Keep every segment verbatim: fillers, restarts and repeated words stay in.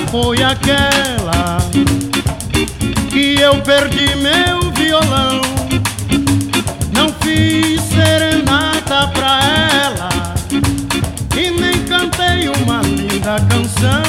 foi aquela que eu perdi meu violão. Não fiz serenata pra ela e nem cantei uma linda canção.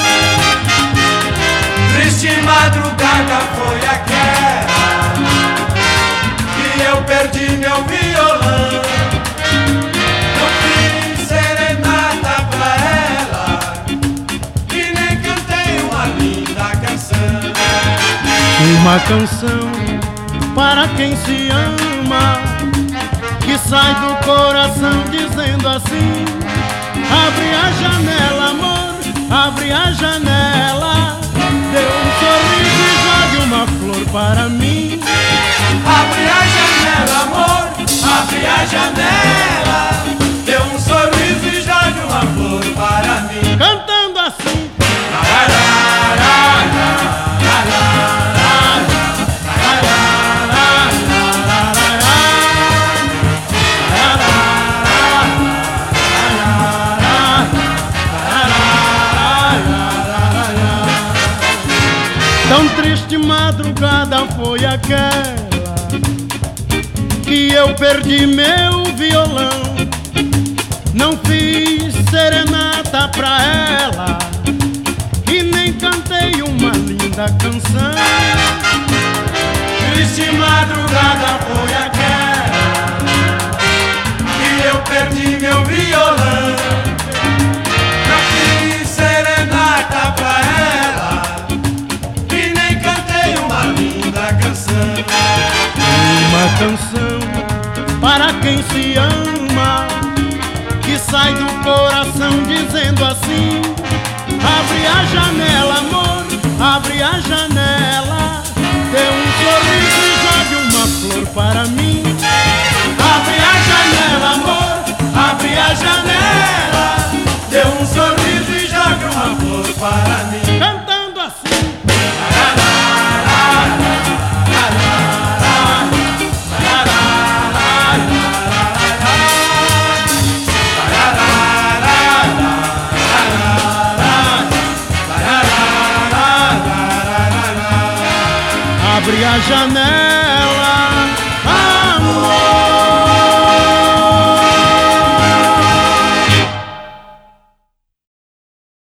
Triste madrugada foi aquela que eu perdi meu violão. Não fiz serenata pra ela e nem cantei uma linda canção. Uma canção para quem se ama, que sai do coração dizendo assim: abre a janela, amor, abre a janela, dê um sorriso e jogue uma flor para mim. Abre a janela, amor, abre a janela, dê um sorriso e jogue uma flor para mim. Cantando assim. Tão triste madrugada foi aquela que eu perdi meu violão. Não fiz serenata pra ela e nem cantei uma linda canção. Triste madrugada foi aquela que eu perdi meu violão. Não fiz serenata pra ela e nem cantei uma linda canção. Uma canção para quem se ama, que sai do coração dizendo assim: abre a janela, amor, abre a janela, dê um sorriso e jogue uma flor para mim. Abre a janela, amor, abre a janela, dê um sorriso e jogue uma flor para mim. Cantando assim. Abre a janela,